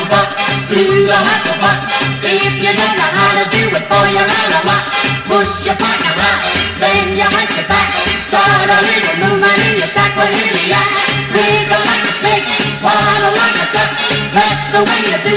hucklebuck, do the hucklebuck. If you don't know how to do it, boy, you're out of luck. Push your partner out, then you hunch your back. Start a little movement in your sack with him, yeah. Wiggle like a snake, waddle like a duck. That's the way you do it.